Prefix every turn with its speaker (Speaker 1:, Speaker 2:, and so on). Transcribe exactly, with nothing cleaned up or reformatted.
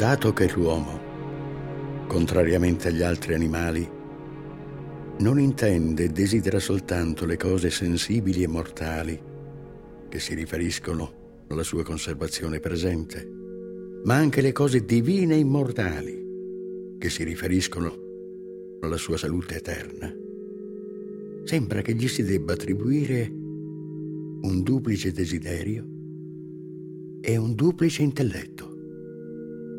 Speaker 1: Dato che l'uomo, contrariamente agli altri animali, non intende e desidera soltanto le cose sensibili e mortali che si riferiscono alla sua conservazione presente, ma anche le cose divine e immortali che si riferiscono alla sua salute eterna, sembra che gli si debba attribuire un duplice desiderio e un duplice intelletto.